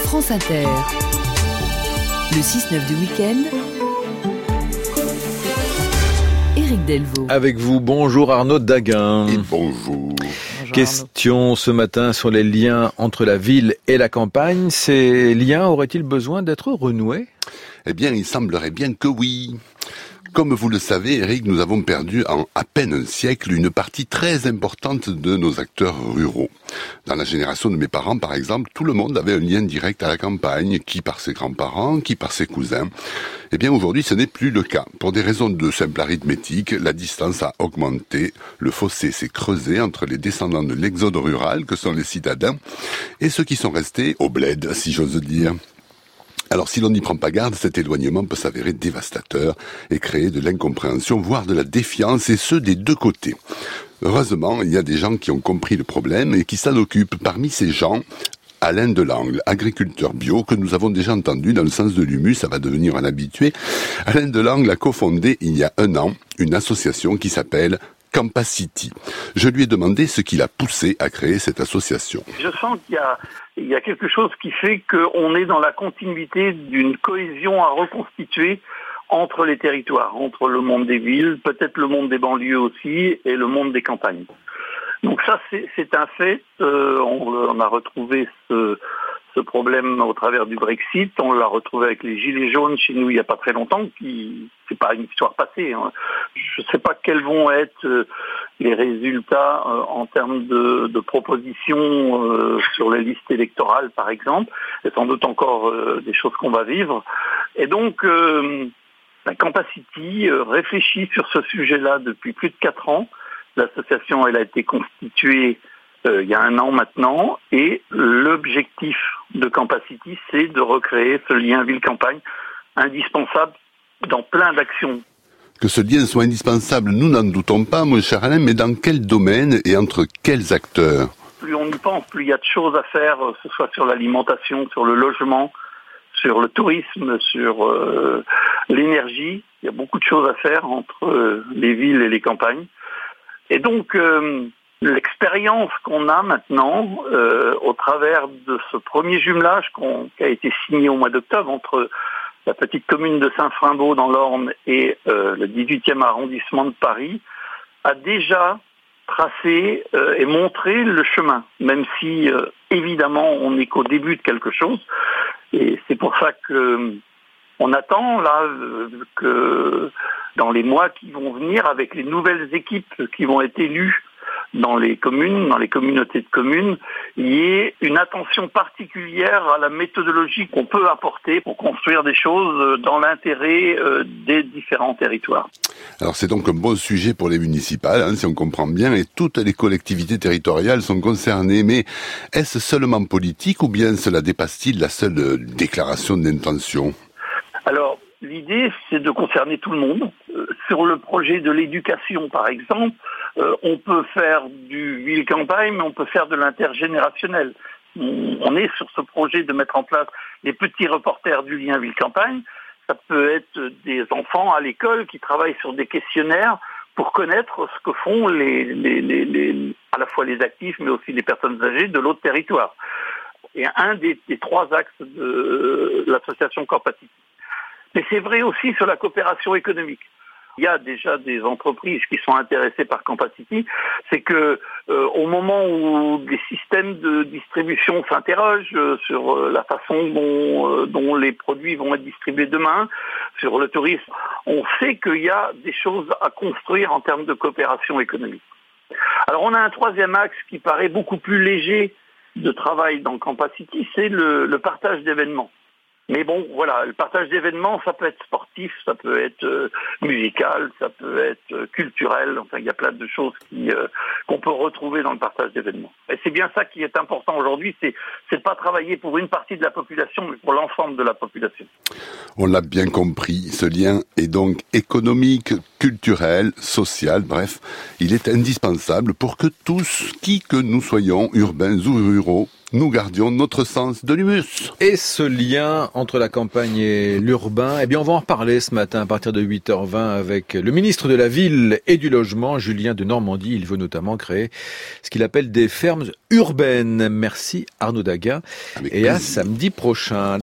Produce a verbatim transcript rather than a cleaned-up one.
France Inter. Le six neuf du week-end. Éric Delvaux. Avec vous, bonjour Arnaud Daguin. Et bonjour. Bonjour Question Arnaud. ce matin sur les liens entre la ville et la campagne. Ces liens auraient-ils besoin d'être renoués ? Eh bien, il semblerait bien que oui. Comme vous le savez, Eric, nous avons perdu en à peine un siècle une partie très importante de nos acteurs ruraux. Dans la génération de mes parents, par exemple, tout le monde avait un lien direct à la campagne, qui par ses grands-parents, qui par ses cousins. Eh bien, aujourd'hui, ce n'est plus le cas. Pour des raisons de simple arithmétique, la distance a augmenté, le fossé s'est creusé entre les descendants de l'exode rural, que sont les citadins, et ceux qui sont restés au bled, si j'ose dire. Alors si l'on n'y prend pas garde, cet éloignement peut s'avérer dévastateur et créer de l'incompréhension, voire de la défiance, et ce des deux côtés. Heureusement, il y a des gens qui ont compris le problème et qui s'en occupent. Parmi ces gens, Alain Delangle, agriculteur bio, que nous avons déjà entendu dans le sens de l'humus, ça va devenir un habitué. Alain Delangle a cofondé il y a un an une association qui s'appelle Campacity. Je lui ai demandé ce qui l'a poussé à créer cette association. Je sens qu'il y a, il y a quelque chose qui fait qu'on est dans la continuité d'une cohésion à reconstituer entre les territoires, entre le monde des villes, peut-être le monde des banlieues aussi, et le monde des campagnes. Donc ça, c'est, c'est un fait. Euh, on, on a retrouvé ce, ce problème au travers du Brexit. On l'a retrouvé avec les Gilets jaunes chez nous il n'y a pas très longtemps. Qui, c'est pas une histoire passée. Hein. Je ne sais pas quels vont être euh, les résultats euh, en termes de, de propositions euh, sur les listes électorales, par exemple. Et sans doute encore euh, des choses qu'on va vivre. Et donc, euh, la Campacity euh, réfléchit sur ce sujet-là depuis plus de quatre ans. L'association, elle a été constituée euh, il y a un an maintenant, et l'objectif de Campacity, c'est de recréer ce lien ville-campagne indispensable dans plein d'actions. Que ce lien soit indispensable, nous n'en doutons pas, mon cher Alain, mais dans quel domaine et entre quels acteurs ? Plus on y pense, plus il y a de choses à faire, que ce soit sur l'alimentation, sur le logement, sur le tourisme, sur euh, l'énergie. Il y a beaucoup de choses à faire entre euh, les villes et les campagnes. Et donc, euh, l'expérience qu'on a maintenant, euh, au travers de ce premier jumelage qu'on, qui a été signé au mois d'octobre entre la petite commune de Saint-Frimbault dans l'Orne et euh, le dix-huitième arrondissement de Paris, a déjà tracé euh, et montré le chemin, même si, euh, évidemment, on n'est qu'au début de quelque chose. Et c'est pour ça que on attend là euh, que dans les mois qui vont venir, avec les nouvelles équipes qui vont être élues dans les communes, dans les communautés de communes, il y ait une attention particulière à la méthodologie qu'on peut apporter pour construire des choses dans l'intérêt des différents territoires. Alors c'est donc un bon sujet pour les municipales, hein, si on comprend bien, et toutes les collectivités territoriales sont concernées. Mais est-ce seulement politique ou bien cela dépasse-t-il la seule déclaration d'intention ? Alors, l'idée, c'est de concerner tout le monde. Euh, sur le projet de l'éducation, par exemple, euh, on peut faire du ville-campagne, mais on peut faire de l'intergénérationnel. On, on est sur ce projet de mettre en place les petits reporters du lien ville-campagne. Ça peut être des enfants à l'école qui travaillent sur des questionnaires pour connaître ce que font les, les, les, les, à la fois les actifs, mais aussi les personnes âgées de l'autre territoire. Et un des, des trois axes de l'association Campacity. Mais c'est vrai aussi sur la coopération économique. Il y a déjà des entreprises qui sont intéressées par Campacity. C'est que euh, au moment où des systèmes de distribution s'interrogent euh, sur euh, la façon dont, euh, dont les produits vont être distribués demain, sur le tourisme, on sait qu'il y a des choses à construire en termes de coopération économique. Alors on a un troisième axe qui paraît beaucoup plus léger de travail dans Campacity, c'est le, le partage d'événements. Mais bon, voilà, le partage d'événements, ça peut être sportif, ça peut être euh, musical, ça peut être euh, culturel. Enfin, il y a plein de choses qui, euh, qu'on peut retrouver dans le partage d'événements. Et c'est bien ça qui est important aujourd'hui, c'est, c'est de pas travailler pour une partie de la population, mais pour l'ensemble de la population. On l'a bien compris, ce lien est donc économique, culturel, social, bref, il est indispensable pour que tous, qui que nous soyons, urbains ou ruraux, nous gardions notre sens de l'humus. Et ce lien entre la campagne et l'urbain, eh bien on va en reparler ce matin à partir de huit heures vingt avec le ministre de la Ville et du Logement, Julien de Normandie. Il veut notamment créer ce qu'il appelle des fermes urbaines. Merci Arnaud Daguin. Avec et à plaisir. samedi prochain.